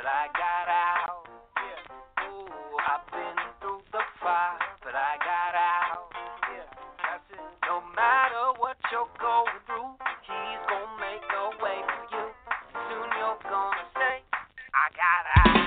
I got out. Ooh, I've been through the fire, but I got out. That's it. No matter what you're going through, he's gonna make a way for you. Soon you're gonna say, I got out.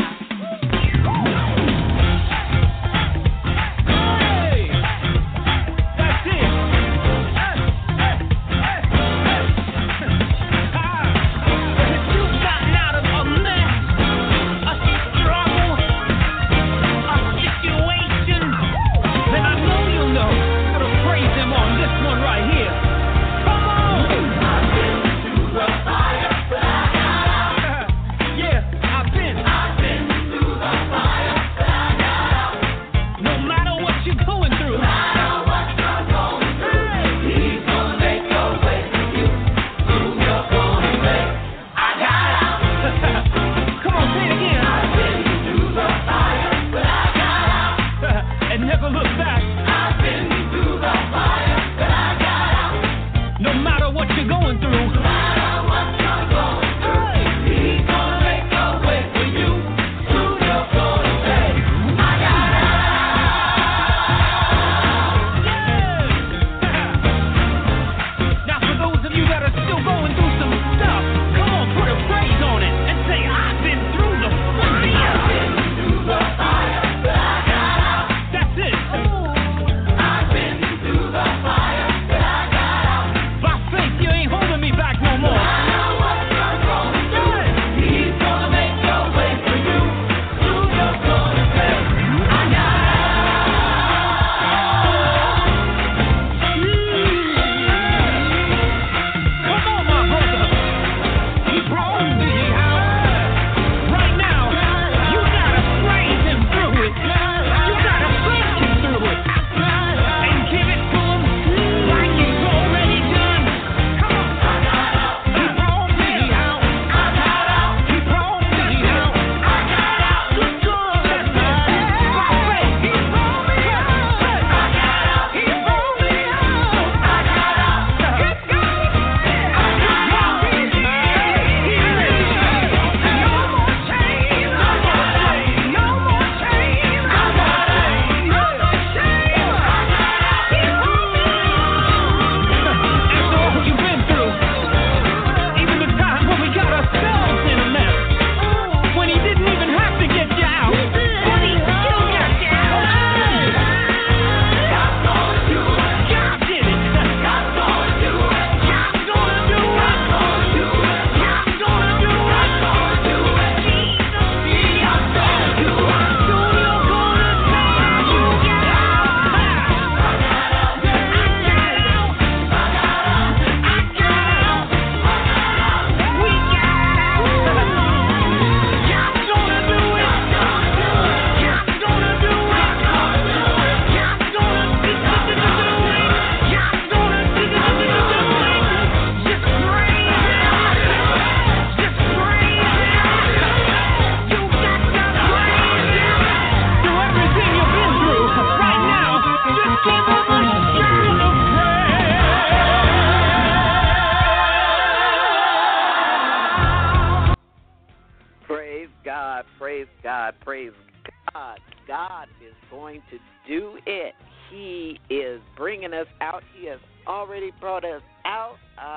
Praise God. God is going to do it. He is bringing us out. He has already brought us out.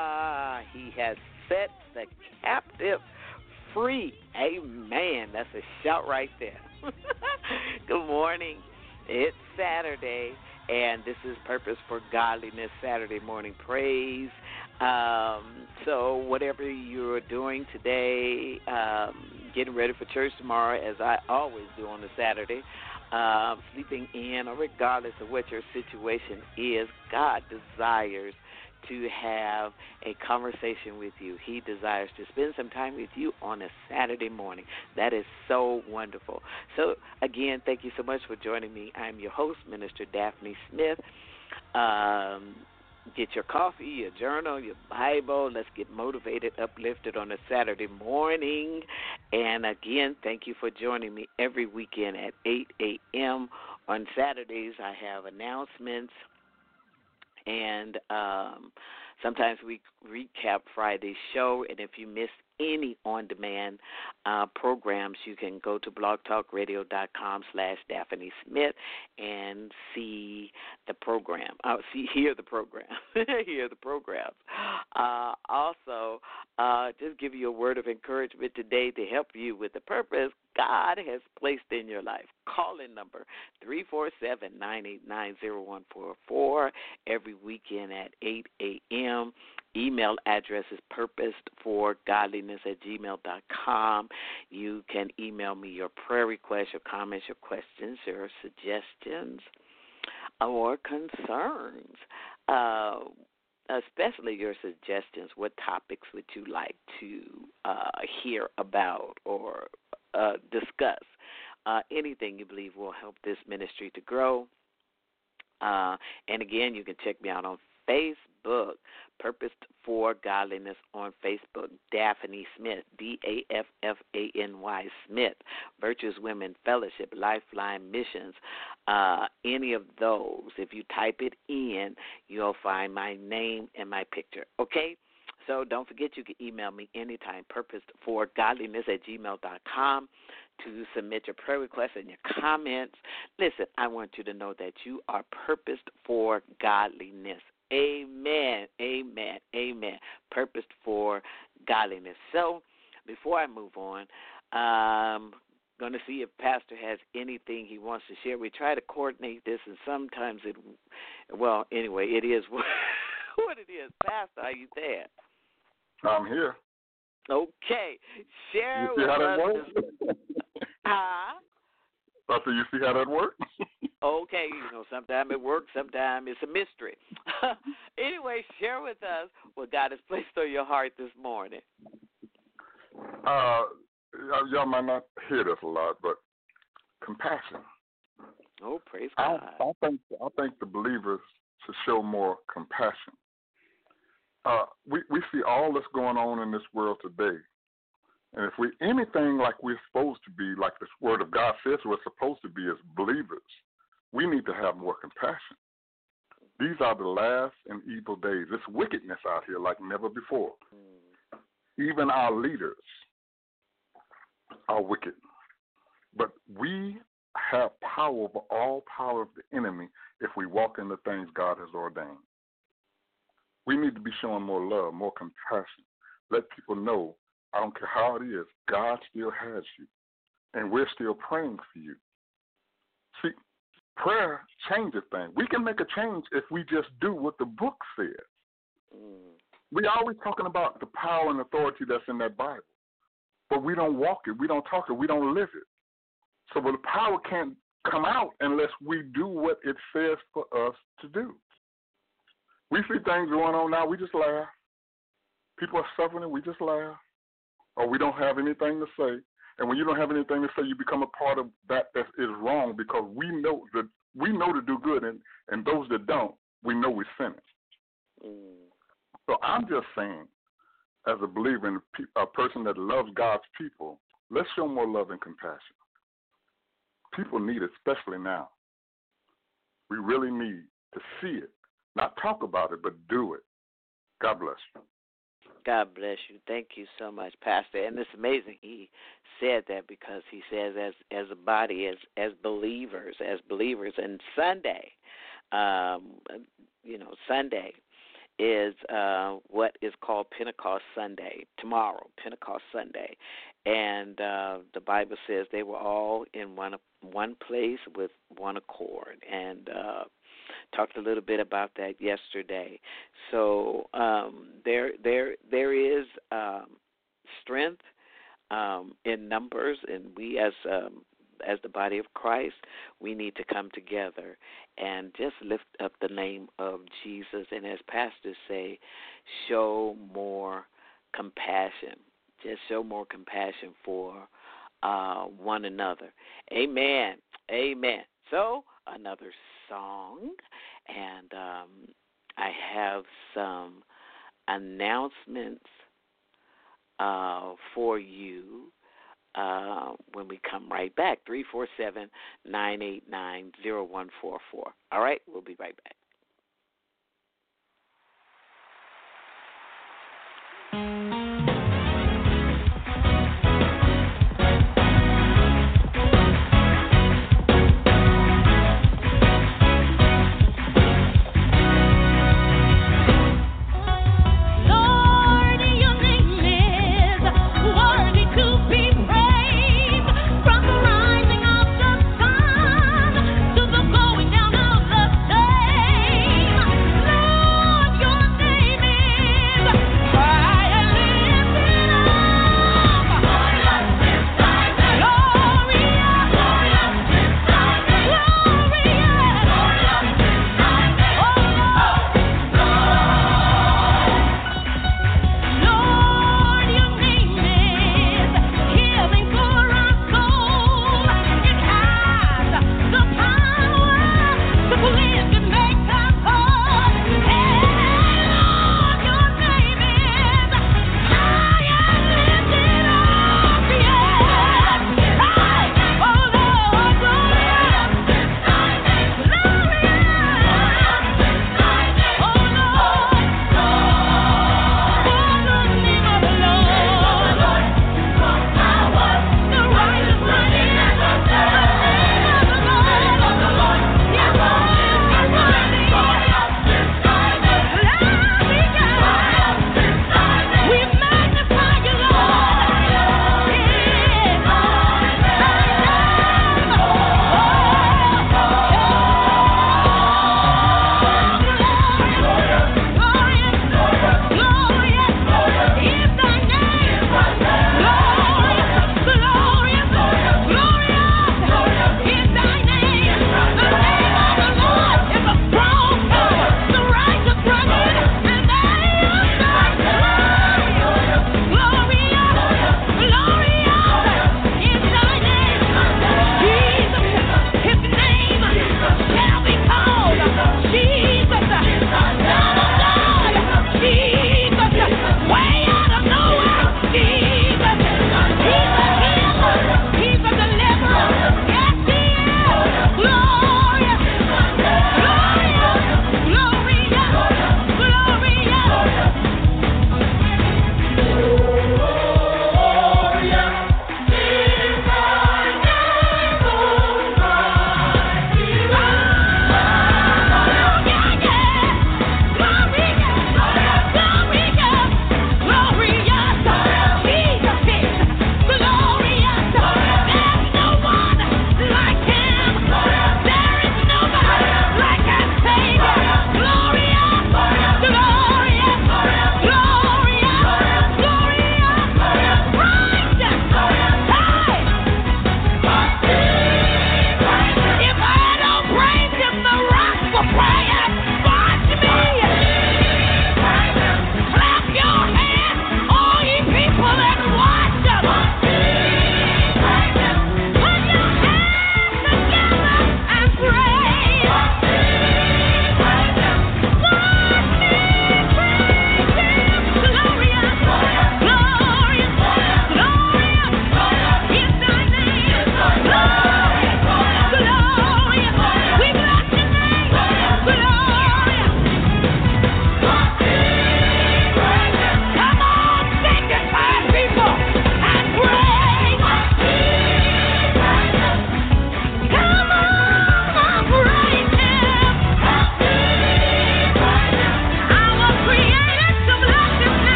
He has set the captive free. Amen. That's a shout right there. Good morning. It's Saturday, and this is Purpose for Godliness Saturday morning praise. So whatever you're doing today, getting ready for church tomorrow, as I always do on a Saturday, sleeping in, or regardless of what your situation is, God desires to have a conversation with you. He desires to spend some time with you on a Saturday morning. That is so wonderful. So, again, thank you so much for joining me. I'm your host, Minister Daphne Smith. Get your coffee, your journal, your Bible. Let's get motivated, uplifted on a Saturday morning. And, again, thank you for joining me every weekend at 8 a.m. On Saturdays, I have announcements and Sometimes we recap Friday's show, and if you missed any on-demand programs, you can go to blogtalkradio.com/Daphne Smith and see the program. Hear the program. Hear the programs. Also, just give you a word of encouragement today to help you with the purpose God has placed in your life. Call-in number 347-989-0144 every weekend at 8 a.m. Email address is purposedforgodliness@gmail.com. You can email me your prayer requests, your comments, your questions, your suggestions, or concerns, especially your suggestions. What topics would you like to hear about or discuss? Anything you believe will help this ministry to grow. And again, you can check me out on Facebook, Purposed for Godliness on Facebook, Daphne Smith, Daffany Smith, Virtuous Women Fellowship, Lifeline Missions, any of those. If you type it in, you'll find my name and my picture, okay? So don't forget you can email me anytime, purposedforgodliness@gmail.com, to submit your prayer requests and your comments. Listen, I want you to know that you are purposed for godliness. Amen, amen, amen. Purposed for godliness. So before I move on, I'm going to see if Pastor has anything he wants to share. We try to coordinate this, and sometimes it is what it is. Pastor, are you there? I'm here. Okay. Share you see with how that us. works? I said, you see how that works? Okay, sometimes it works, sometimes it's a mystery. Anyway, share with us what God has placed on your heart this morning. Y'all might not hear this a lot, but compassion. Oh, praise God. I think the believers should show more compassion. We see all that's going on in this world today. And if we anything like we're supposed to be, like this Word of God says we're supposed to be as believers, we need to have more compassion. These are the last and evil days. There's wickedness out here like never before. Even our leaders are wicked. But we have power over all power of the enemy if we walk in the things God has ordained. We need to be showing more love, more compassion. Let people know, I don't care how it is, God still has you, and we're still praying for you. See, prayer changes things. We can make a change if we just do what the book says. We're always talking about the power and authority that's in that Bible, but we don't walk it, we don't talk it, we don't live it. So the power can't come out unless we do what it says for us to do. We see things going on now, we just laugh. People are suffering and we just laugh. Or we don't have anything to say. And when you don't have anything to say, you become a part of that is wrong, because we know to do good, and those that don't, we know we're sinners. So I'm just saying, as a believer and a person that loves God's people, let's show more love and compassion. People need it, especially now. We really need to see it. Not talk about it, but do it. God bless you. God bless you. Thank you so much, Pastor. And it's amazing he said that, because he says as a body, as believers, and Sunday, Sunday is what is called Pentecost Sunday, tomorrow, Pentecost Sunday. And the Bible says they were all in one place with one accord. And talked a little bit about that yesterday. So there is strength in numbers, and we as the body of Christ, we need to come together and just lift up the name of Jesus. And as pastors say, show more compassion. Just show more compassion for one another. Amen. Amen. So another song, and I have some announcements for you when we come right back. 347-989-0144. All right, we'll be right back.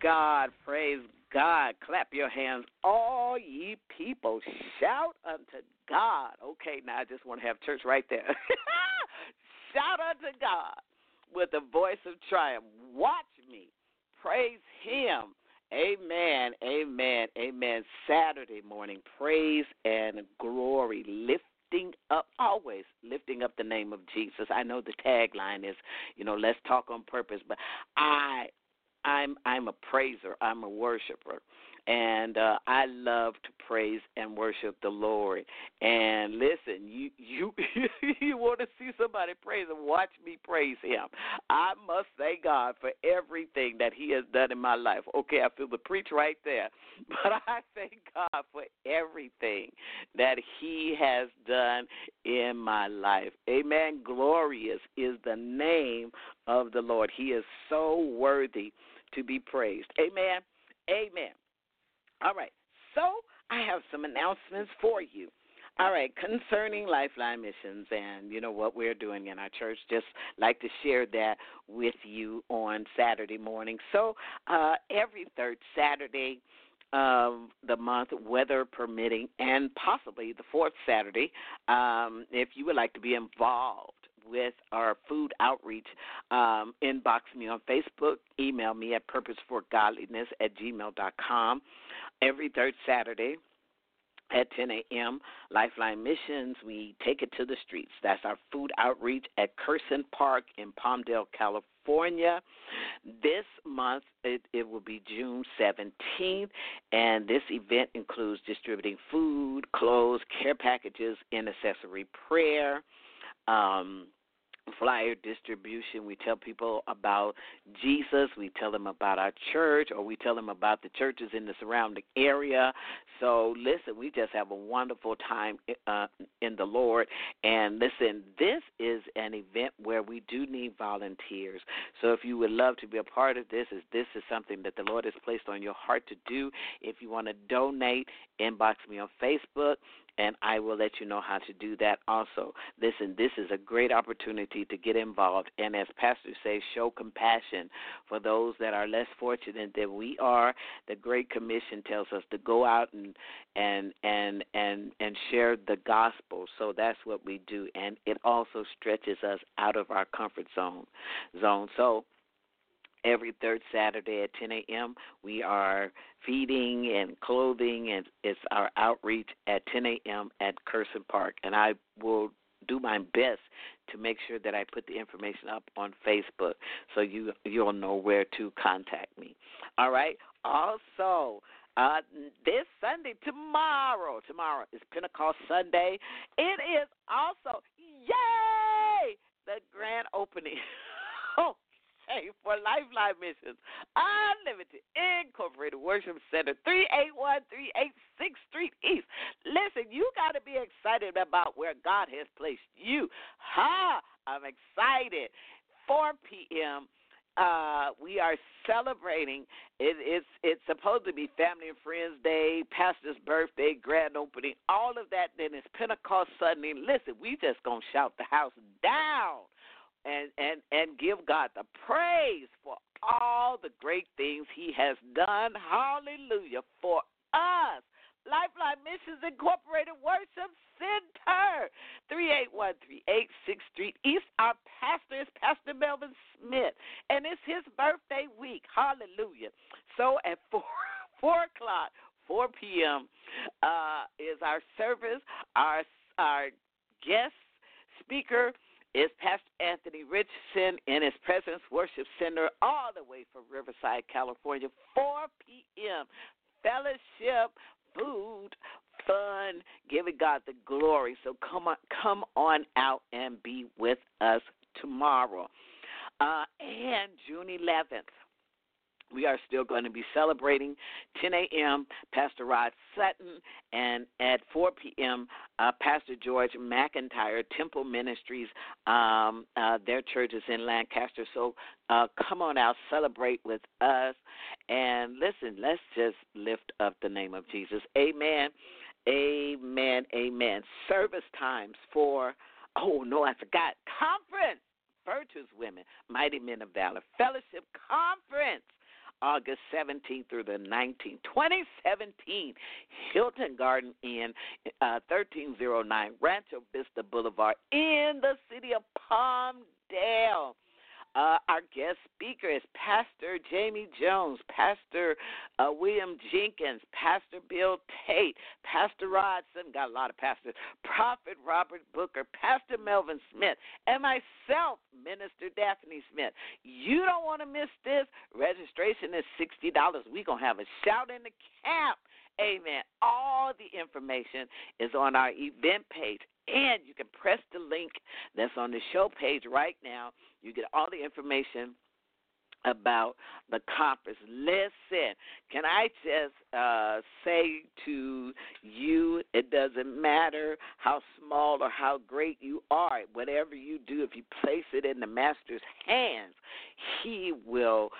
God. Praise God. Clap your hands, all ye people. Shout unto God. Okay, now I just want to have church right there. Shout unto God with a voice of triumph. Watch me. Praise him. Amen, amen, amen. Saturday morning, praise and glory, lifting up, always lifting up the name of Jesus. I know the tagline is, let's talk on purpose, but I'm a praiser. I'm a worshiper, and I love to praise and worship the Lord. And listen, you you want to see somebody praise Him? Watch me praise Him. I must thank God for everything that He has done in my life. Okay, I feel the preach right there, but I thank God for everything that He has done in my life. Amen. Glorious is the name of the Lord. He is so worthy to be praised. Amen. Amen. All right. So I have some announcements for you. All right, concerning Lifeline Missions and, what we're doing in our church, just like to share that with you on Saturday morning. So every third Saturday of the month, weather permitting, and possibly the fourth Saturday, if you would like to be involved with our food outreach, inbox me on Facebook, email me at purposeforgodliness@gmail.com. Every third Saturday at 10 a.m., Lifeline Missions, we take it to the streets. That's our food outreach at Curson Park in Palmdale, California. This month, it will be June 17th, and this event includes distributing food, clothes, care packages, intercessory prayer, flyer distribution. We tell people about Jesus. We tell them about our church, or we tell them about the churches in the surrounding area. So, listen, we just have a wonderful time in the Lord. And, listen, this is an event where we do need volunteers. So if you would love to be a part of this, if this is something that the Lord has placed on your heart to do, if you want to donate, inbox me on Facebook, and I will let you know how to do that also. Listen, this is a great opportunity to get involved, and as pastors say, show compassion for those that are less fortunate than we are. The Great Commission tells us to go out and share the gospel. So that's what we do, and it also stretches us out of our comfort zone. So every third Saturday at 10 a.m., we are feeding and clothing, and it's our outreach at 10 a.m. at Curson Park. And I will do my best to make sure that I put the information up on Facebook so you'll know where to contact me. All right? Also, this Sunday, tomorrow is Pentecost Sunday. It is also, yay, the grand opening. For Lifeline Missions, Unlimited Incorporated Worship Center, 381 386th Street East. Listen, you got to be excited about where God has placed you. I'm excited. 4 p.m., we are celebrating. It's supposed to be Family and Friends Day, Pastor's birthday, grand opening, all of that. Then it's Pentecost Sunday. Listen, we just going to shout the house down. And give God the praise for all the great things He has done. Hallelujah. For us. Lifeline Missions Incorporated Worship Center, 381 386th Street East. Our pastor is Pastor Melvin Smith, and it's his birthday week. Hallelujah. So at 4 o'clock, 4 p.m. Is our service. Our guest speaker is Pastor Anthony Richardson in his Presence Worship Center all the way from Riverside, California, 4 p.m. Fellowship, food, fun, giving God the glory. So come on out and be with us tomorrow. And June 11th. We are still going to be celebrating 10 a.m. Pastor Rod Sutton, and at 4 p.m. Pastor George McIntyre, Temple Ministries. Their church is in Lancaster. So come on out, celebrate with us, and listen, let's just lift up the name of Jesus. Amen, amen, amen. Service times for, I forgot, conference. Virtuous Women, Mighty Men of Valor, Fellowship Conference. August 17th through the 19th, 2017, Hilton Garden Inn, 1309 Rancho Vista Boulevard in the city of Palmdale. Our guest speaker is Pastor Jamie Jones, Pastor William Jenkins, Pastor Bill Tate, Pastor Rodson, got a lot of pastors, Prophet Robert Booker, Pastor Melvin Smith, and myself, Minister Daphne Smith. You don't want to miss this. Registration is $60. We're going to have a shout in the camp. Amen. All the information is on our event page, and you can press the link that's on the show page right now. You get all the information about the conference. Listen, can I just say to you, it doesn't matter how small or how great you are. Whatever you do, if you place it in the Master's hands, he will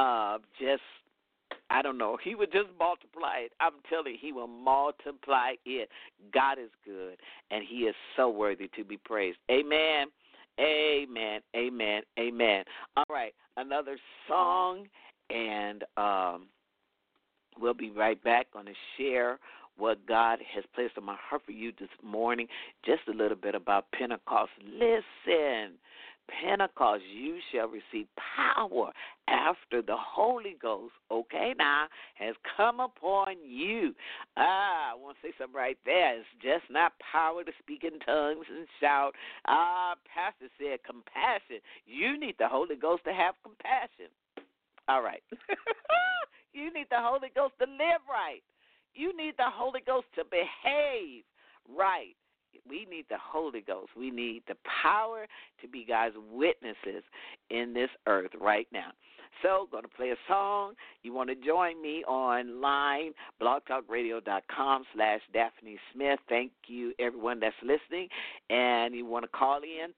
he would just multiply it. I'm telling you, he will multiply it. God is good, and he is so worthy to be praised. Amen. Amen, amen, amen. All right, another song, and we'll be right back. Going to share what God has placed on my heart for you this morning, just a little bit about Pentecost. Listen, Pentecost, you shall receive power after the Holy Ghost, okay, now, has come upon you. I want to say something right there. It's just not power to speak in tongues and shout. Pastor said compassion. You need the Holy Ghost to have compassion. All right. You need the Holy Ghost to live right. You need the Holy Ghost to behave right. We need the Holy Ghost. We need the power to be God's witnesses in this earth right now. So, going to play a song. You want to join me online, blogtalkradio.com/Daphne Smith. Thank you, everyone that's listening. And you want to call in,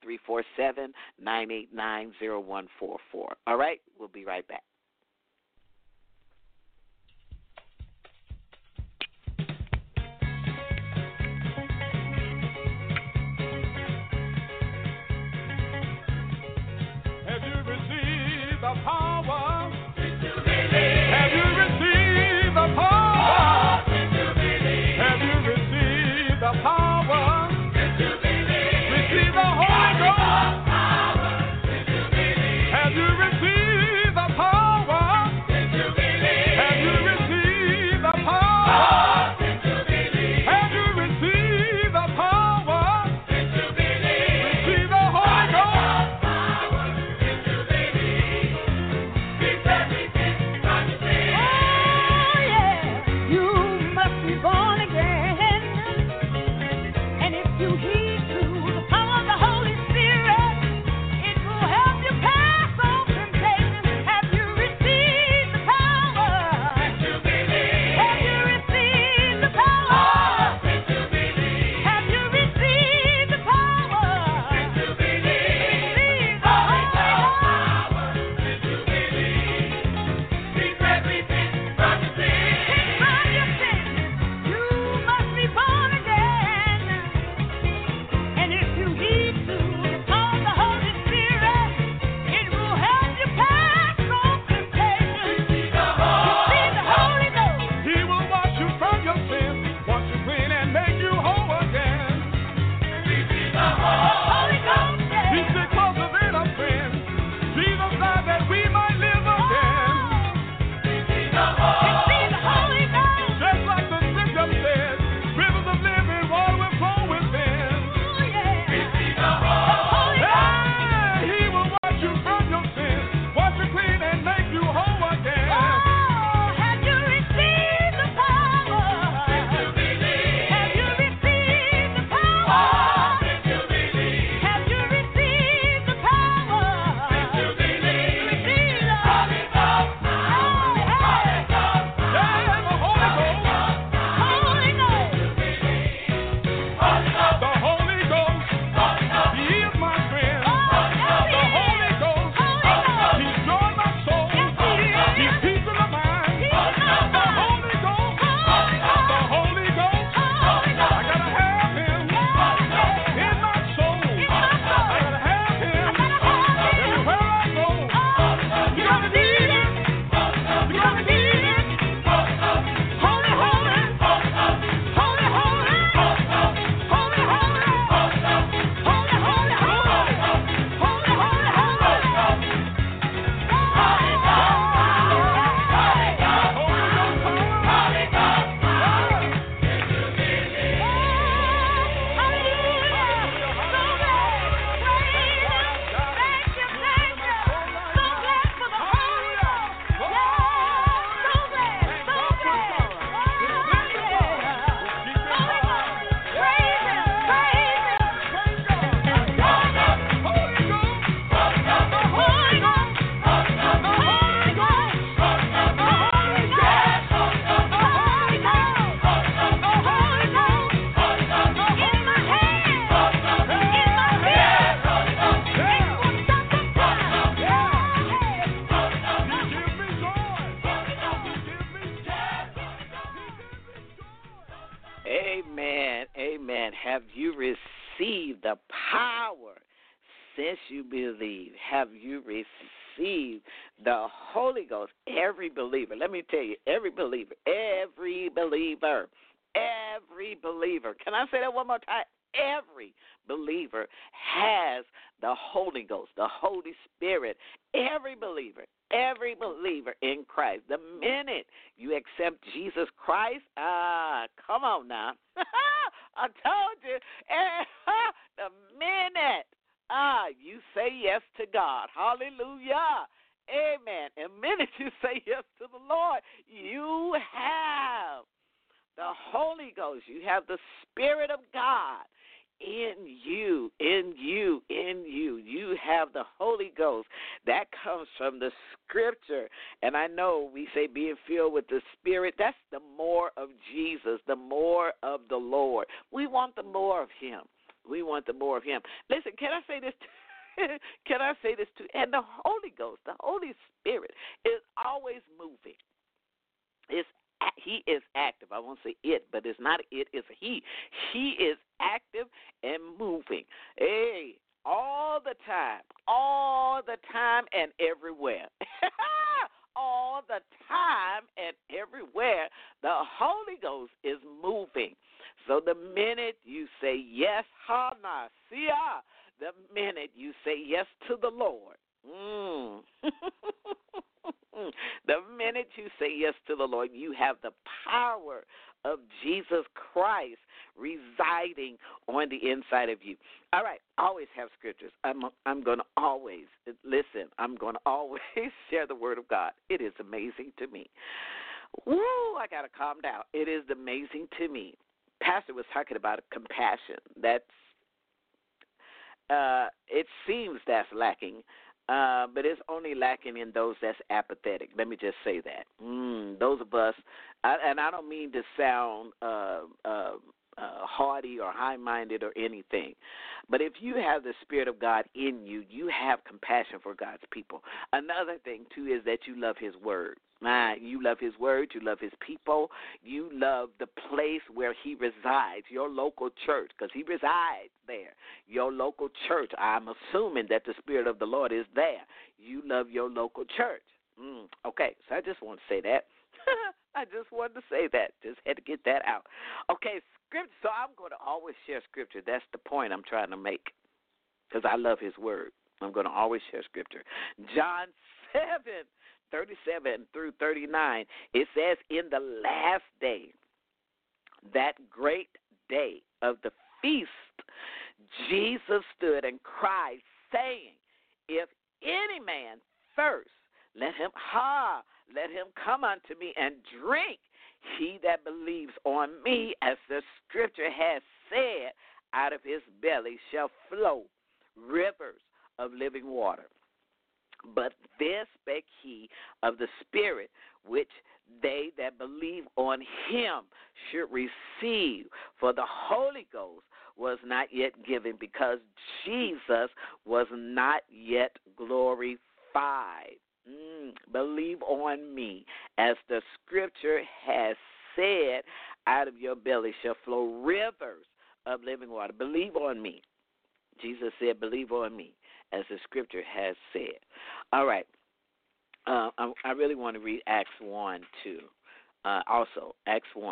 347-989-0144. All right? We'll be right back. The power to believe. Have you received the power to believe? Have you received the power to believe? Receive the Holy Ghost. Have you received the power? power. Since you believe, have you received the Holy Ghost? Every believer, let me tell you, every believer. Can I say that one more time? Every believer has the Holy Ghost, the Holy Spirit. Every believer in Christ. The minute you accept Jesus Christ, come on now. I told you, the minute you say yes to God, hallelujah, amen. The minute you say yes to the Lord, you have the Holy Ghost. You have the Spirit of God in you. You have the Holy Ghost. That comes from the Scripture. And I know we say being filled with the Spirit, that's the more of Jesus, the more of the Lord. We want the more of Him. Listen, can I say this too? And the Holy Ghost, the Holy Spirit is always moving. He is active. I won't say it, but it's not it, it's he. He is active and moving. Hey, all the time and everywhere. All the time and everywhere, the Holy Ghost is moving. So the minute you say yes, the minute you say yes to the Lord, the minute you say yes to the Lord, you have the power of Jesus Christ residing on the inside of you. All right, always have scriptures. I'm going to always, listen, I'm going to always share the word of God. It is amazing to me. Woo, I got to calm down. It is amazing to me. Pastor was talking about compassion. That's, it seems that's lacking. But it's only lacking in those that's apathetic. Let me just say that. Those of us, and I don't mean to sound haughty or high-minded or anything, but if you have the Spirit of God in you, you have compassion for God's people. Another thing, too, is that you love His Word. You love His Word, you love His people, you love the place where He resides, your local church, because He resides there. Your local church, I'm assuming that the Spirit of the Lord is there. You love your local church. Okay, so I just want to say that. I just wanted to say that. Just had to get that out. Okay, scripture. So I'm going to always share scripture. That's the point I'm trying to make, because I love His Word. I'm going to always share scripture. John 7:37 through 39, it says, in the last day, that great day of the feast, Jesus stood and cried, saying, if any man thirst, let him come unto me and drink. He that believes on me, as the scripture has said, out of his belly shall flow rivers of living water. But this spake he of the Spirit, which they that believe on him should receive. For the Holy Ghost was not yet given, because Jesus was not yet glorified. Believe on me, as the scripture has said, out of your belly shall flow rivers of living water. Believe on me. Jesus said, believe on me, as the scripture has said. All right. I really want to read Acts 1, too. Also, Acts 1.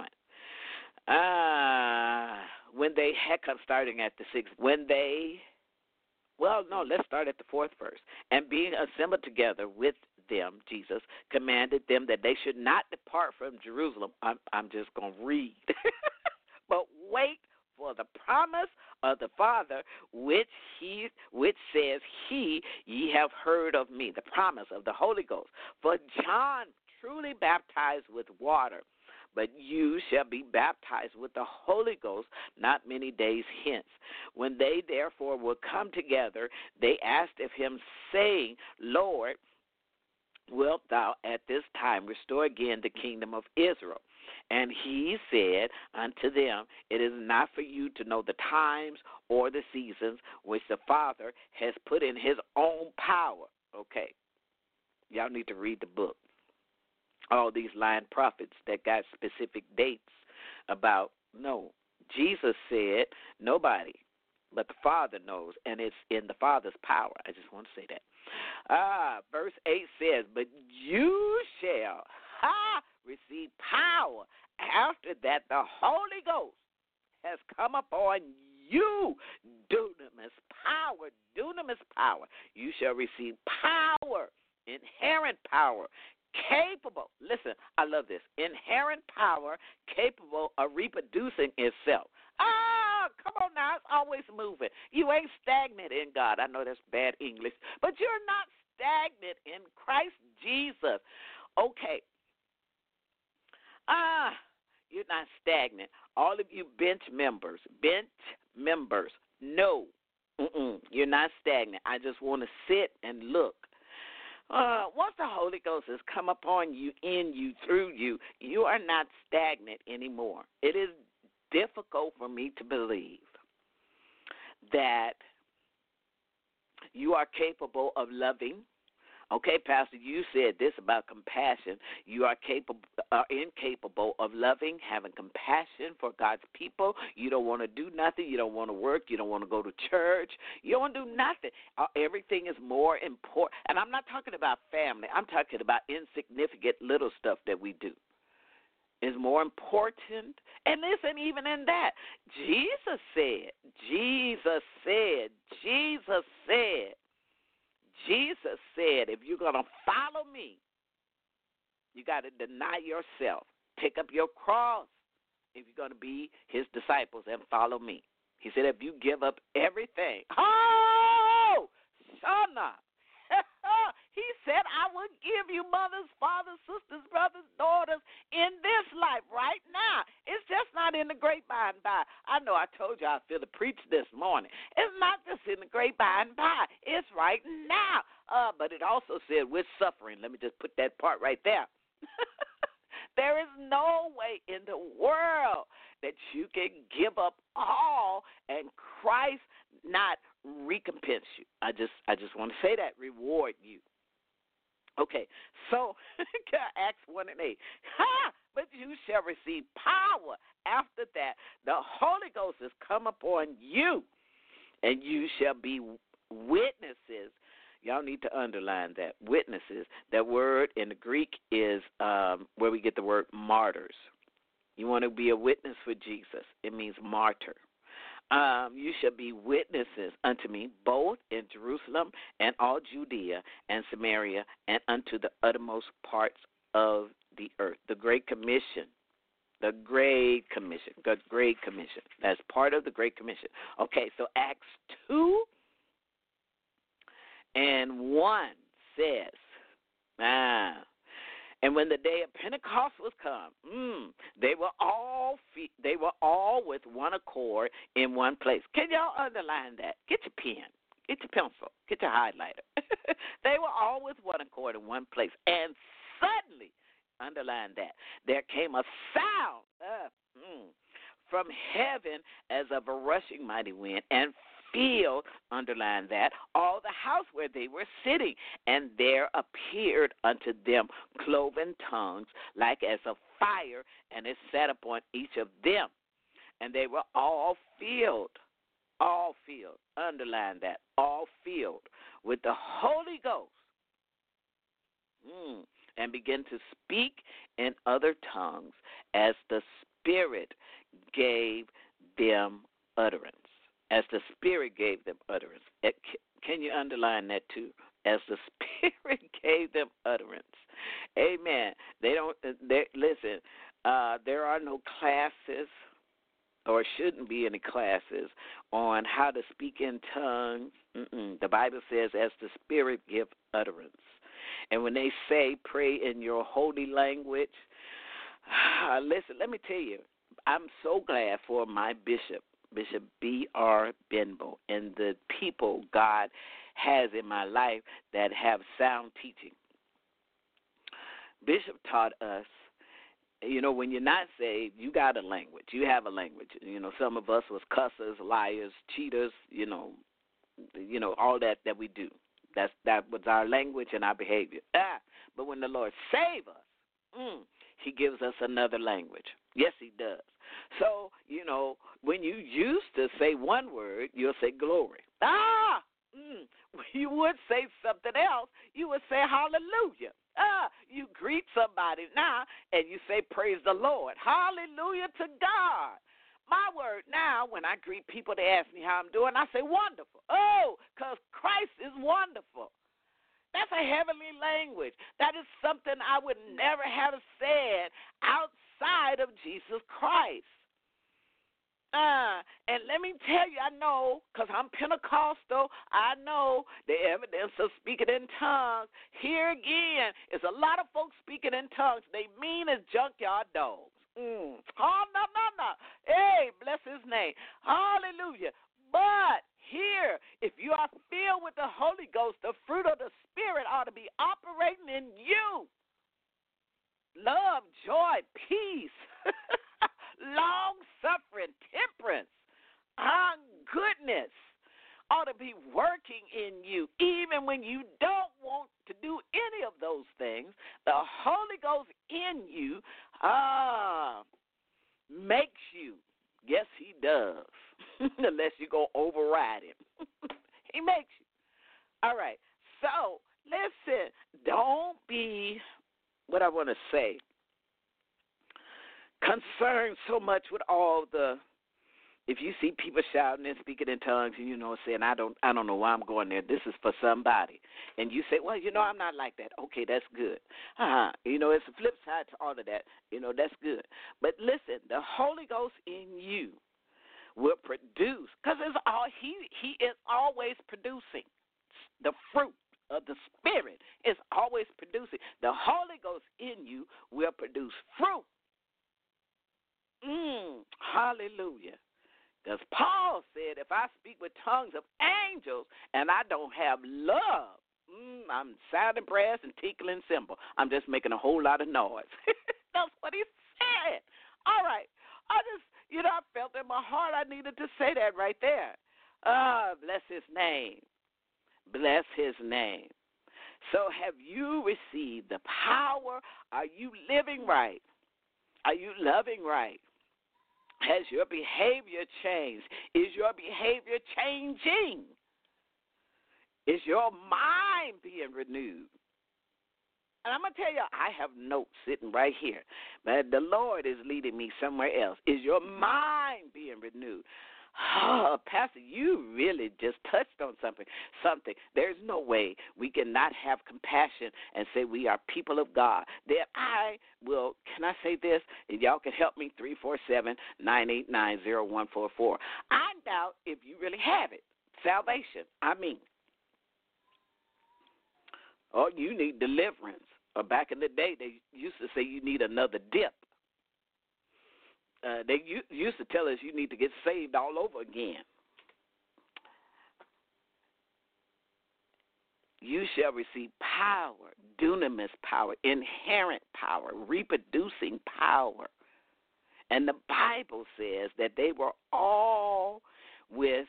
When they had come, starting at the 6th, let's start at the 4th verse. And being assembled together with them, Jesus commanded them that they should not depart from Jerusalem. I'm just going to read. But wait for the promise of the Father, which says ye have heard of me, the promise of the Holy Ghost. For John truly baptized with water, but you shall be baptized with the Holy Ghost not many days hence. When they therefore were come together, they asked of him, saying, Lord, wilt thou at this time restore again the kingdom of Israel? And he said unto them, it is not for you to know the times or the seasons which the Father has put in his own power. Okay, y'all need to read the book. All these lying prophets that got specific dates about, no. Jesus said, nobody but the Father knows, and it's in the Father's power. I just want to say that. Verse 8 says, but you shall receive power after that the Holy Ghost has come upon you. Dunamis power. You shall receive power, inherent power, capable. Listen, I love this. Inherent power, capable of reproducing itself. Come on now. It's always moving. You ain't stagnant in God. I know that's bad English, but you're not stagnant in Christ Jesus. Okay. You're not stagnant. All of you bench members, no. You're not stagnant. I just want to sit and look. Once the Holy Ghost has come upon you, in you, through you, you are not stagnant anymore. It is difficult for me to believe that you are capable of loving. Okay, Pastor, you said this about compassion. You are incapable of loving, having compassion for God's people. You don't want to do nothing. You don't want to work. You don't want to go to church. You don't want to do nothing. Everything is more important. And I'm not talking about family. I'm talking about insignificant little stuff that we do. Is more important. And listen, even in that, Jesus said, if you're going to follow me, you got to deny yourself. Pick up your cross if you're going to be his disciples and follow me. He said, if you give up everything. Oh, Shana. He said, I will give you mothers, fathers, sisters, brothers, daughters in this life right now. It's just not in the great by and by. I know I told you I feel to preach this morning. It's not just in the great by and by. It's right now. But it also said with suffering. Let me just put that part right there. There is no way in the world that you can give up all and Christ not recompense you. I just want to say that, reward you. Okay, so Acts 1 and 8. But you shall receive power. After that, the Holy Ghost has come upon you, and you shall be witnesses. Y'all need to underline that, witnesses. That word in the Greek is where we get the word martyrs. You want to be a witness for Jesus. It means martyr. You shall be witnesses unto me, both in Jerusalem and all Judea and Samaria and unto the uttermost parts of the earth. The Great Commission. The Great Commission. The Great Commission. That's part of the Great Commission. Okay, so Acts 2 and 1 says, and when the day of Pentecost was come, they were all with one accord in one place. Can y'all underline that? Get your pen, get your pencil, get your highlighter. They were all with one accord in one place, and suddenly, underline that, there came a sound from heaven as of a rushing mighty wind, and filled, underline that, all the house where they were sitting. And there appeared unto them cloven tongues like as of fire, and it sat upon each of them. And they were all filled, underline that, all filled with the Holy Ghost, and began to speak in other tongues as the Spirit gave them utterance. As the Spirit gave them utterance. Can you underline that too? As the Spirit gave them utterance. Amen. Listen, there are no classes, or shouldn't be any classes, on how to speak in tongues. The Bible says, as the Spirit give utterance. And when they say pray in your holy language, listen, let me tell you, I'm so glad for my bishop, Bishop B.R. Benbow, and the people God has in my life that have sound teaching. Bishop taught us, when you're not saved, you got a language. You have a language. Some of us was cussers, liars, cheaters, all that we do. That was our language and our behavior. But when the Lord saves us, he gives us another language. Yes, he does. So, when you used to say one word, you'll say glory. You would say something else. You would say hallelujah. You greet somebody now, and you say praise the Lord. Hallelujah to God. My word now, when I greet people, they ask me how I'm doing, I say wonderful. Because Christ is wonderful. That's a heavenly language. That is something I would never have said outside of Jesus Christ. And let me tell you, I know, because I'm Pentecostal, I know the evidence of speaking in tongues. Here again, is a lot of folks speaking in tongues. They mean as junkyard dogs. Oh, no. Hey, bless his name. Hallelujah. But here, if you are filled with the Holy Ghost, the fruit of the Spirit ought to be operating in you. Love, joy, peace, long-suffering, temperance, goodness ought to be working in you. Even when you don't want to do any of those things, the Holy Ghost in you makes you. Yes, he does. Unless you go override him. He makes you. All right. So, listen, don't be, what I want to say, concerned so much with all the, if you see people shouting and speaking in tongues and, saying, I don't know why I'm going there. This is for somebody. And you say, well, I'm not like that. Okay, that's good. It's a flip side to all of that. That's good. But listen, the Holy Ghost in you will produce, because he is always producing. The fruit of the Spirit is always producing. The Holy Ghost in you will produce fruit. Hallelujah. Because Paul said, if I speak with tongues of angels and I don't have love, I'm sounding brass and tinkling cymbal. I'm just making a whole lot of noise. That's what he said. All right. I felt in my heart I needed to say that right there. Bless his name. Bless his name. So have you received the power? Are you living right? Are you loving right? Has your behavior changed? Is your behavior changing? Is your mind being renewed? And I'm going to tell you, I have notes sitting right here, but the Lord is leading me somewhere else. Is your mind being renewed? Pastor, you really just touched on something. There's no way we cannot have compassion and say we are people of God. That can I say this? And y'all can help me, 347-989-0144. I doubt if you really have it. Salvation, or you need deliverance. Or back in the day, they used to say you need another dip. They used to tell us you need to get saved all over again. You shall receive power, dunamis power, inherent power, reproducing power. And the Bible says that they were all with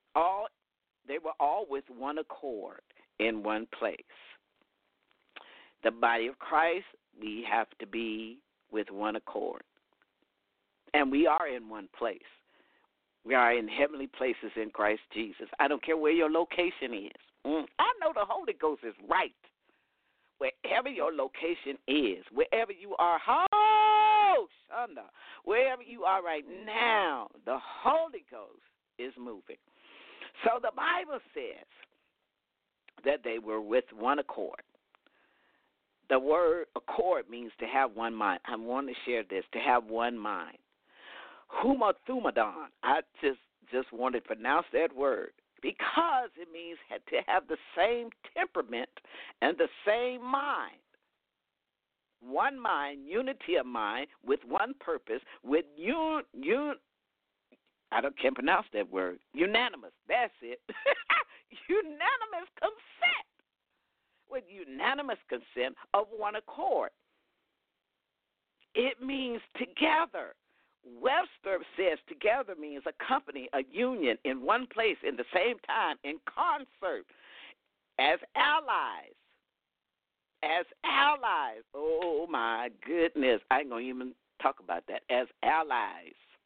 one accord in one place. The body of Christ, we have to be with one accord. And we are in one place. We are in heavenly places in Christ Jesus. I don't care where your location is. I know the Holy Ghost is right. Wherever your location is, wherever you are, wherever you are right now, the Holy Ghost is moving. So the Bible says that they were with one accord. The word accord means to have one mind. I want to share this, to have one mind. Humathumadon. I just wanted to pronounce that word because it means to have the same temperament and the same mind. One mind, unity of mind, with one purpose, with can't pronounce that word. Unanimous. That's it. Unanimous consent. With unanimous consent of one accord. It means together. Webster says together means a company, a union in one place in the same time, in concert, as allies. As allies. Oh, my goodness. I ain't going to even talk about that. As allies.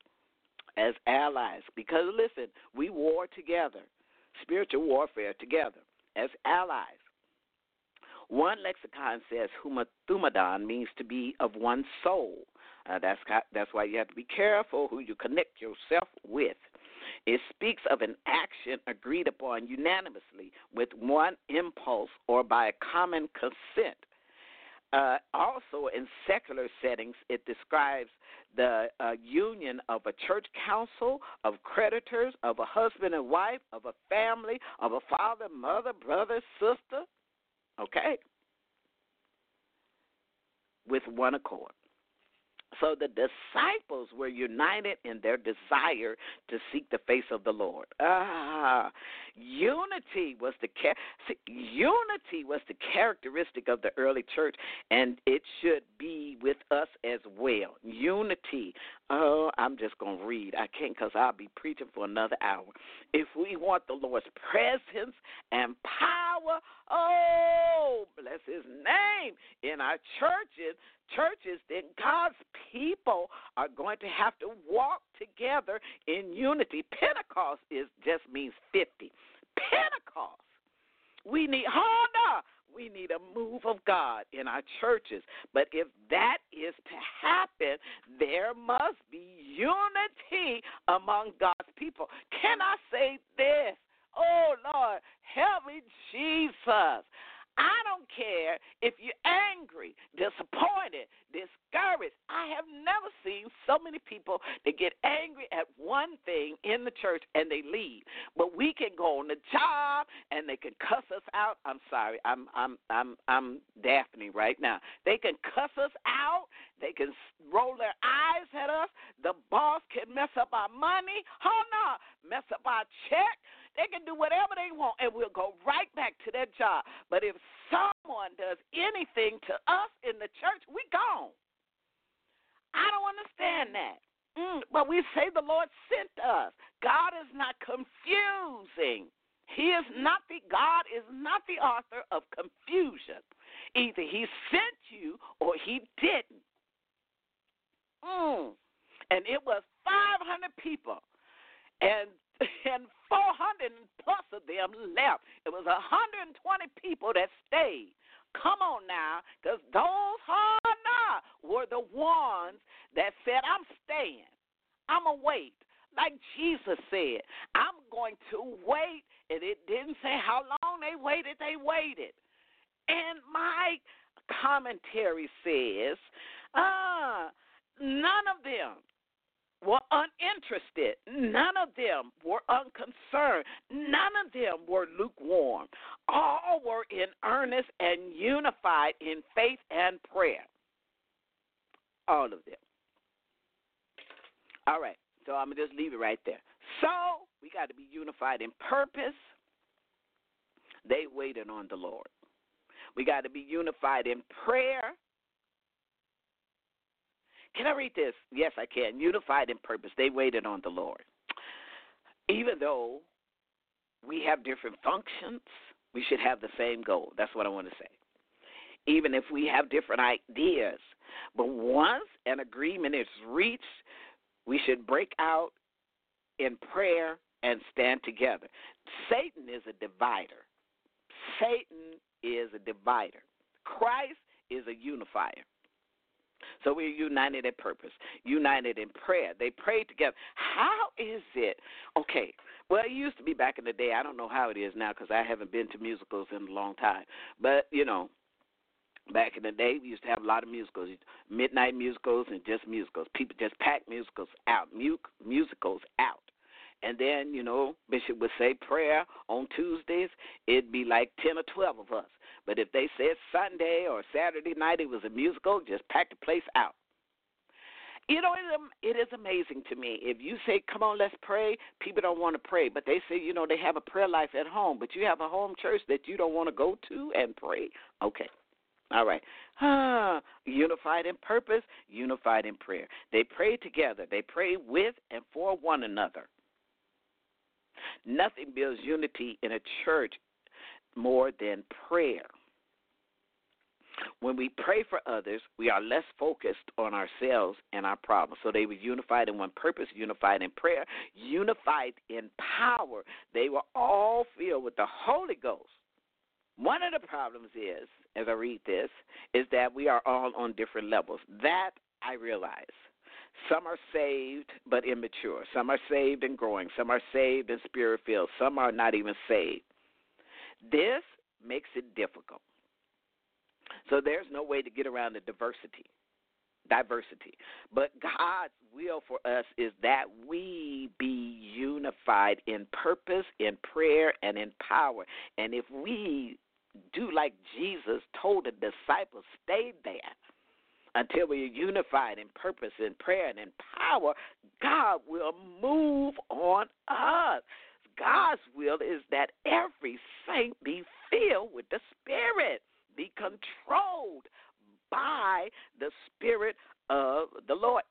as allies. Because, listen, we war together, spiritual warfare together as allies. One lexicon says thumadon means to be of one soul. That's why you have to be careful who you connect yourself with. It speaks of an action agreed upon unanimously with one impulse or by a common consent. Also, in secular settings, it describes the union of a church council, of creditors, of a husband and wife, of a family, of a father, mother, brother, sister, okay, with one accord. So the disciples were united in their desire to seek the face of the Lord. Unity was the characteristic of the early church, and it should be with us as well. Unity. Oh, I'm just going to read. I can't because I'll be preaching for another hour. If we want the Lord's presence and power, oh, bless his name, in our churches, then God's people are going to have to walk together in unity. Pentecost just means 50. Pentecost. We need a move of God in our churches. But if that is to happen, there must be unity among God's people. Can I say this? Oh, Lord, help me, Jesus. I don't care if you're angry, disappointed, discouraged. I have never seen so many people that get angry at one thing in the church and they leave. But we can go on the job and they can cuss us out. I'm sorry, I'm Daphne right now. They can cuss us out. They can roll their eyes at us. The boss can mess up our money. Oh no, mess up our check. They can do whatever they want, and we'll go right back to their job. But if someone does anything to us in the church, we gone. I don't understand that. But we say the Lord sent us. God is not confusing. God is not the author of confusion. Either he sent you or he didn't. And it was 500 people. And 400 plus of them left. It was 120 people that stayed. Come on now, because those were the ones that said, I'm staying. I'm going to wait. Like Jesus said, I'm going to wait. And it didn't say how long they waited. They waited. And my commentary says, none of them were uninterested. None of them were unconcerned. None of them were lukewarm. All were in earnest and unified in faith and prayer. All of them. All right, so I'm going to just leave it right there. So we got to be unified in purpose. They waited on the Lord. We got to be unified in prayer. Can I read this? Yes, I can. Unified in purpose. They waited on the Lord. Even though we have different functions, we should have the same goal. That's what I want to say. Even if we have different ideas. But once an agreement is reached, we should break out in prayer and stand together. Satan is a divider. Satan is a divider. Christ is a unifier. So we're united in purpose, united in prayer. They prayed together. How is it? Okay, well, it used to be back in the day. I don't know how it is now because I haven't been to musicals in a long time. But, back in the day, we used to have a lot of musicals, midnight musicals and just musicals. People just packed musicals out, musicals out. And then, Bishop would say prayer on Tuesdays. It'd be like 10 or 12 of us. But if they said Sunday or Saturday night it was a musical, just pack the place out. It is amazing to me. If you say, come on, let's pray, people don't want to pray. But they say, they have a prayer life at home. But you have a home church that you don't want to go to and pray. Okay. All right. Unified in purpose, unified in prayer. They pray together. They pray with and for one another. Nothing builds unity in a church more than prayer. When we pray for others, we are less focused on ourselves and our problems. So they were unified in one purpose, unified in prayer, unified in power. They were all filled with the Holy Ghost. One of the problems is, as I read this, is that we are all on different levels. That I realize. Some are saved but immature. Some are saved and growing. Some are saved and spirit-filled. Some are not even saved. This makes it difficult. So there's no way to get around the diversity. But God's will for us is that we be unified in purpose, in prayer, and in power. And if we do like Jesus told the disciples, stay there until we are unified in purpose, in prayer, and in power, God will move on us. God's will is that every saint be filled with the Spirit, be controlled by the Spirit of the Lord.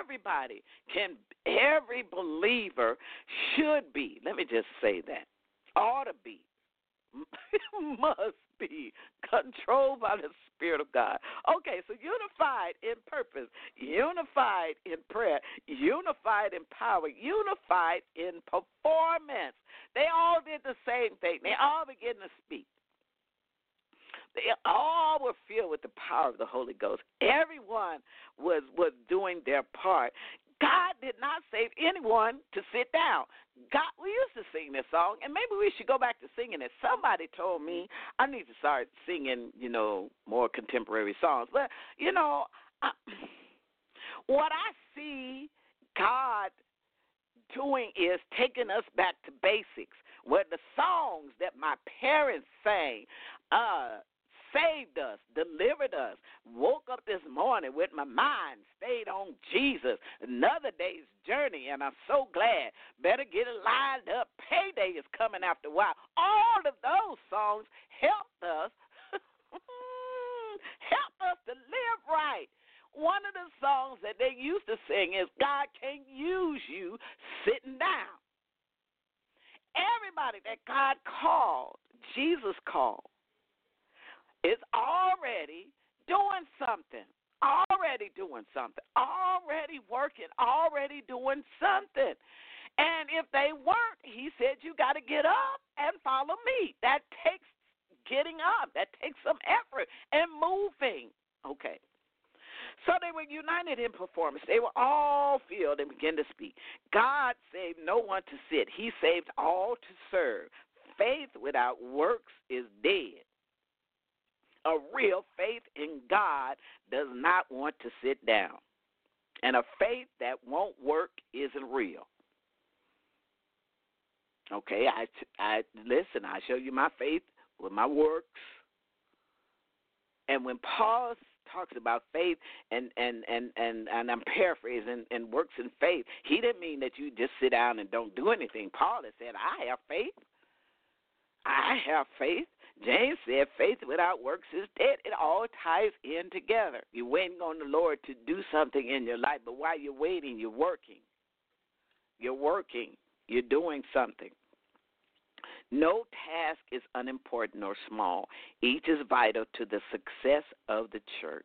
Every believer should be, let me just say that, ought to be, must be controlled by the Spirit of God. Okay, so unified in purpose, unified in prayer, unified in power, unified in performance. They all did the same thing. They all began to speak. They all were filled with the power of the Holy Ghost. Everyone was doing their part. God did not save anyone to sit down. God, we used to sing this song, and maybe we should go back to singing it. Somebody told me I need to start singing, more contemporary songs. But, what I see God doing is taking us back to basics, where the songs that my parents sang saved us, delivered us, woke up this morning with my mind stayed on Jesus. Another day's journey, and I'm so glad. Better get it lined up. Payday is coming after a while. All of those songs helped us, to live right. One of the songs that they used to sing is God can't use you sitting down. Everybody that God called, Jesus called, is already doing something, already working, already doing something. And if they weren't, he said, you got to get up and follow me. That takes getting up. That takes some effort and moving. Okay. So they were united in performance. They were all filled and began to speak. God saved no one to sit. He saved all to serve. Faith without works is dead. A real faith in God does not want to sit down. And a faith that won't work isn't real. Okay, I listen, I show you my faith with my works. And when Paul talks about faith and I'm paraphrasing, and works in faith, he didn't mean that you just sit down and don't do anything. Paul had said, I have faith. James said faith without works is dead. It all ties in together. You're waiting on the Lord to do something in your life, but while you're waiting, you're working. You're doing something. No task is unimportant or small. Each is vital to the success of the church.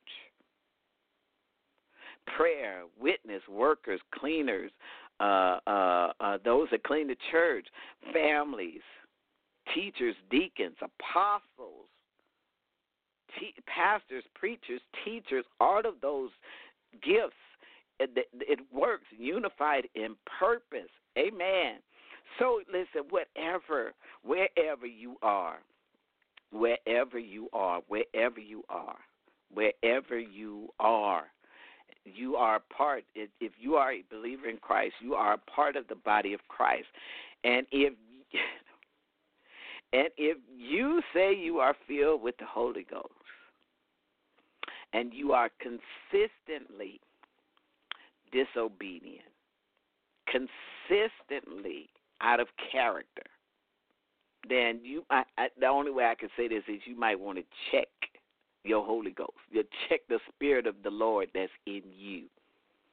Prayer, witness, workers, cleaners, those that clean the church, families, teachers, deacons, apostles, pastors, preachers, teachers, all of those gifts, it works unified in purpose. Amen. So listen, wherever you are, you are part. If you are a believer in Christ, you are a part of the body of Christ. And if you say you are filled with the Holy Ghost and you are consistently disobedient, consistently out of character, then the only way I can say this is you might want to check your Holy Ghost. You check the Spirit of the Lord that's in you.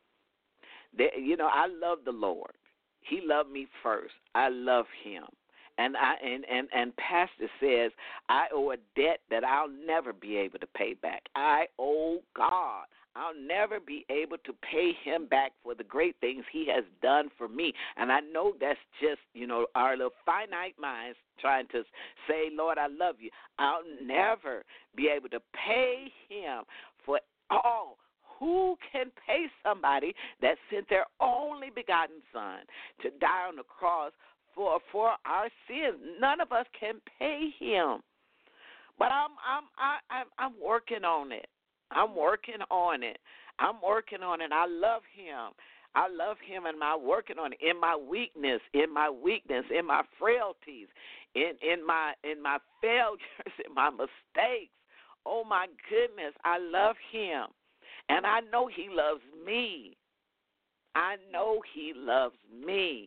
I love the Lord. He loved me first. I love him. And Pastor says, I owe a debt that I'll never be able to pay back. I owe God. I'll never be able to pay him back for the great things he has done for me. And I know that's just, our little finite minds trying to say, Lord, I love you. I'll never be able to pay him for all. Who can pay somebody that sent their only begotten son to die on the cross for our sins? None of us can pay him. But I'm working on it. I'm working on it. I love him. I love him, and I'm working on it in my weakness, in my frailties, in my failures, in my mistakes. Oh my goodness, I love him, and I know he loves me. I know he loves me.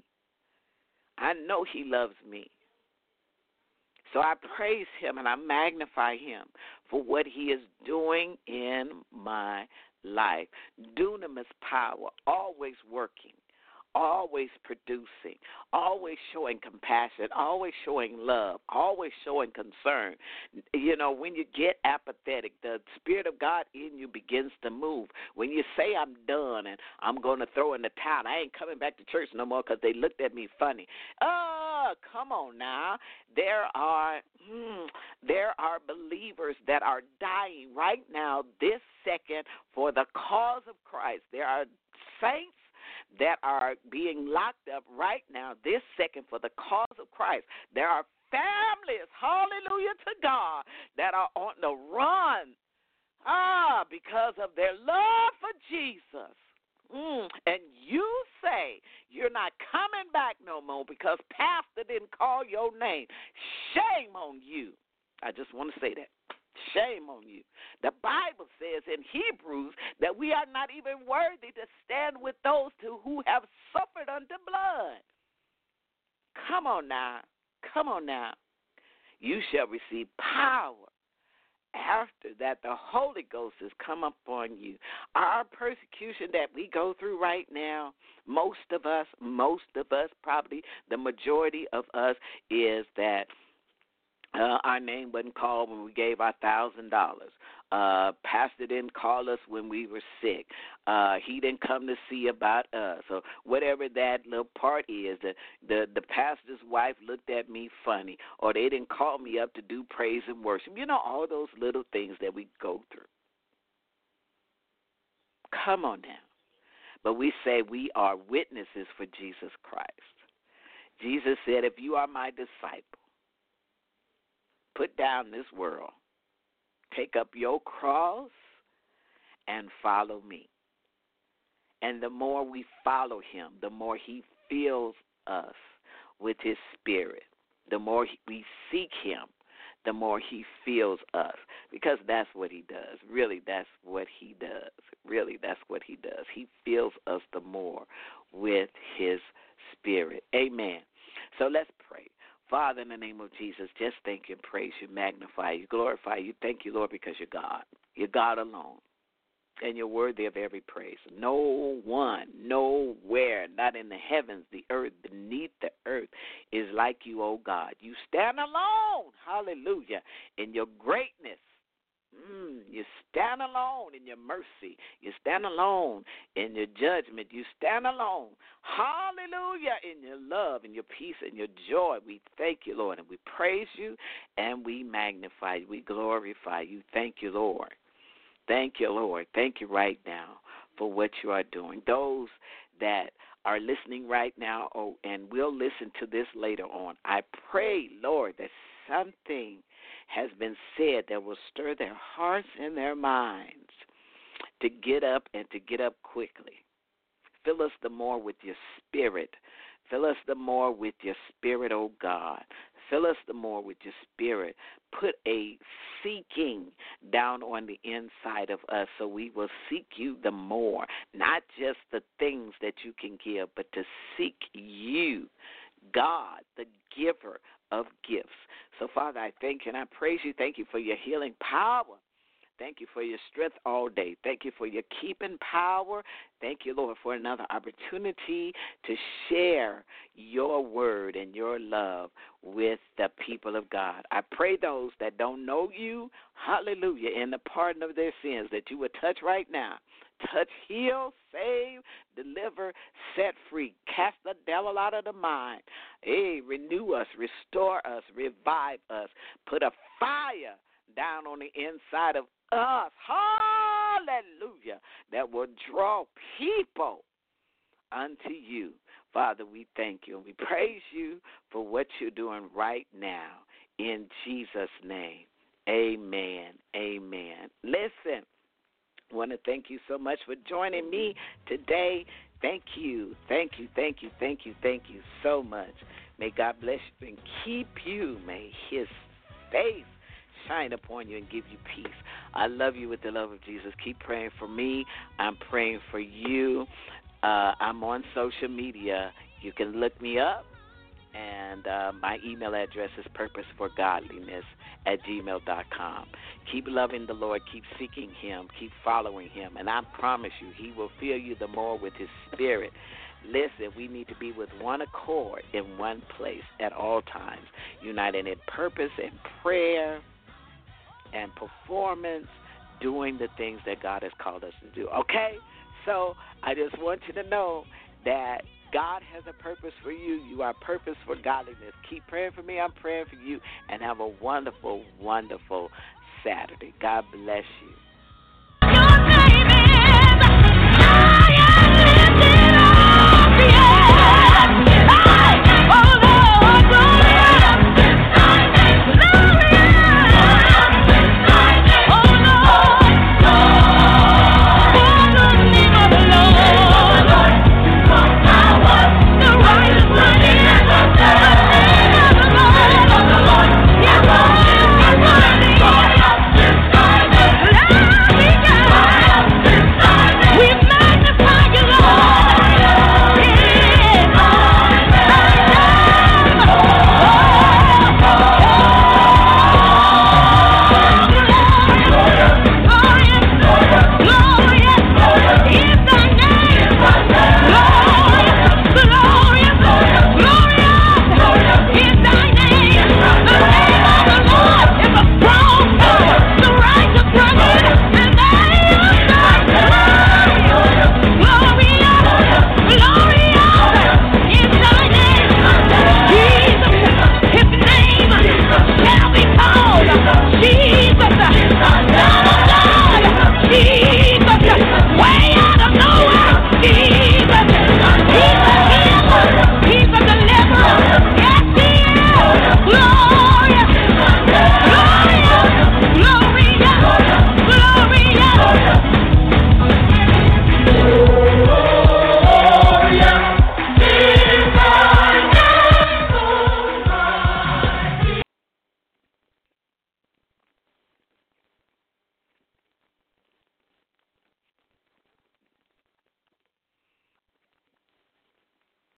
So I praise him and I magnify him for what he is doing in my life. Dunamis power, always working, always producing, always showing compassion, always showing love, always showing concern. When you get apathetic, the Spirit of God in you begins to move. When you say, I'm done and I'm going to throw in the towel, I ain't coming back to church no more because they looked at me funny. Come on now. There are believers that are dying right now, this second, for the cause of Christ. There are saints that are being locked up right now, this second, for the cause of Christ. There are families, hallelujah to God, that are on the run because of their love for Jesus. And you say you're not coming back no more because pastor didn't call your name. Shame on you. I just want to say that. Shame on you. The Bible says in Hebrews that we are not even worthy to stand with those who have suffered under blood. Come on now. You shall receive power. After that, the Holy Ghost has come upon you. Our persecution that we go through right now, most of us, probably the majority of us, is that our name wasn't called when we gave our $1,000. Pastor didn't call us when we were sick. He didn't come to see about us. So whatever that little part is, the pastor's wife looked at me funny, or they didn't call me up to do praise and worship. All those little things that we go through. Come on now. But we say we are witnesses for Jesus Christ. Jesus said, if you are my disciple, put down this world, take up your cross, and follow me. And the more we follow him, the more he fills us with his Spirit. The more we seek him, the more he fills us. Because that's what he does. Really, that's what he does. He fills us the more with his Spirit. Amen. So let's pray. Father, in the name of Jesus, just thank you and praise you, magnify you, glorify you. Thank you, Lord, because you're God. You're God alone, and you're worthy of every praise. No one, nowhere, not in the heavens, the earth, beneath the earth, is like you, oh God. You stand alone, hallelujah, in your greatness. You stand alone in your mercy. You stand alone in your judgment. You stand alone, hallelujah, in your love and your peace and your joy. We thank you, Lord, and we praise you and we magnify you. We glorify you. Thank you, Lord. Thank you, Lord. Thank you right now for what you are doing. Those that are listening right now and will listen to this later on, I pray, Lord, that something has been said that will stir their hearts and their minds to get up and to get up quickly. Fill us the more with your Spirit. Fill us the more with your Spirit, oh God. Fill us the more with your Spirit. Put a seeking down on the inside of us so we will seek you the more. Not just the things that you can give, but to seek you, God, the giver of gifts. So, Father, I thank you and I praise you. Thank you for your healing power Thank you for your strength all day. Thank you for your keeping power. Thank you, Lord, for another opportunity to share your word and your love with the people of God. I pray those that don't know you, hallelujah, in the pardon of their sins, that you would touch right now. Touch, heal, save, deliver, set free. Cast the devil out of the mind. Hey, renew us, restore us, revive us. Put a fire down on the inside of us, hallelujah, that will draw people unto you. Father, we thank you and we praise you for what you're doing right now. In Jesus' name, amen, amen. Listen, I want to thank you so much for joining me today. Thank you, thank you, thank you, thank you, thank you so much. May God bless you and keep you. May his face shine upon you and give you peace. I love you with the love of Jesus. Keep praying for me. I'm praying for you. I'm on social media. You can look me up, and my email address is purposeforgodliness@gmail.com. Keep loving the Lord. Keep seeking him. Keep following him. And I promise you, he will fill you the more with his spirit. Listen, we need to be with one accord in one place at all times, united in purpose and prayer and performance, doing the things that God has called us to do. Okay? So I just want you to know that God has a purpose for you. You are purpose for godliness. Keep praying for me. I'm praying for you. And have a wonderful, wonderful Saturday. God bless you.